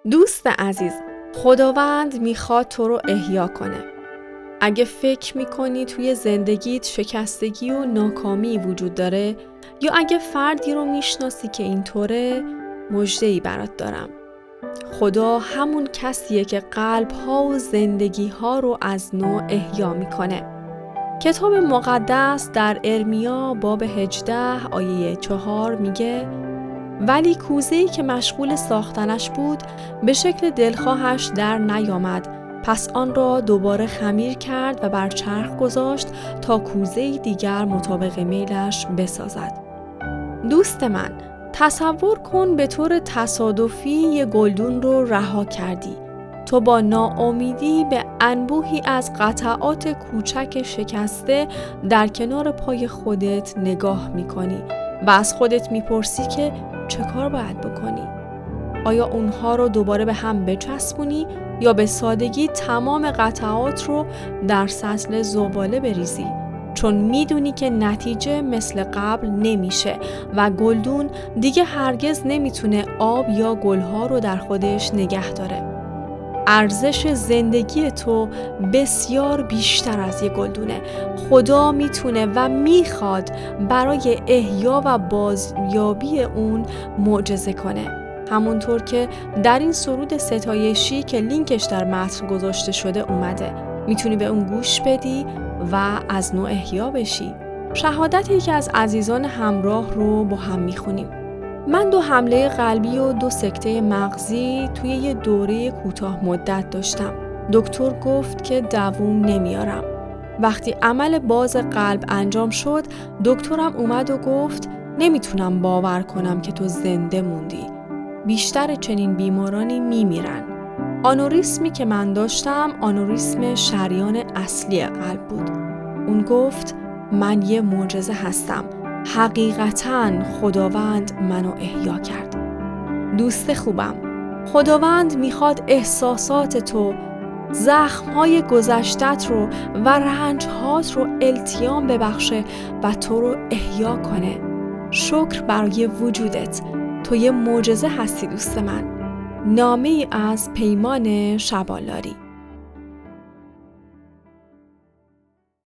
دوست عزیز، خداوند میخواد تو رو احیا کنه. اگه فکر میکنی توی زندگیت شکستگی و ناکامی وجود داره یا اگه فردی رو میشناسی که اینطوره، مژده‌ای برات دارم. خدا همون کسیه که قلب‌ها و زندگی‌ها رو از نو احیا میکنه. کتاب مقدس در ارمیا باب 18 آیه 4 میگه ولی کوزه‌ای که مشغول ساختنش بود به شکل دلخواهش در نیامد، پس آن را دوباره خمیر کرد و بر چرخ گذاشت تا کوزه‌ای دیگر مطابق میلش بسازد. دوست من، تصور کن به طور تصادفی یه گلدون رو رها کردی. تو با ناامیدی به انبوهی از قطعات کوچک شکسته در کنار پای خودت نگاه می‌کنی و از خودت می‌پرسی که چه کار باید بکنی؟ آیا اونها رو دوباره به هم بچسبونی یا به سادگی تمام قطعات رو در سطل زباله بریزی؟ چون میدونی که نتیجه مثل قبل نمیشه و گلدون دیگه هرگز نمیتونه آب یا گلها رو در خودش نگه داره. ارزش زندگی تو بسیار بیشتر از یک گلدونه. خدا میتونه و میخواد برای احیا و بازیابی اون معجزه کنه. همونطور که در این سرود ستایشی که لینکش در متن گذاشته شده اومده. میتونی به اون گوش بدی و از نو احیا بشی. شهادت یکی از عزیزان همراه رو با هم میخونیم. من 2 حمله قلبی و 2 سکته مغزی توی یه دوره کوتاه مدت داشتم. دکتر گفت که دووم نمیارم. وقتی عمل باز قلب انجام شد، دکترم اومد و گفت نمیتونم باور کنم که تو زنده موندی. بیشتر چنین بیمارانی میمیرن. آنوریسمی که من داشتم آنوریسم شریان اصلی قلب بود. اون گفت من یه معجزه هستم. حقیقتاً خداوند منو احیا کرد. دوست خوبم، خداوند میخواد احساسات تو، زخمهای گذشتت رو و رنجهات رو التیام ببخشه و تو رو احیا کنه. شکر برای وجودت. تو یه معجزه هستی دوست من. نامه‌ای از پیمان شبانلاری.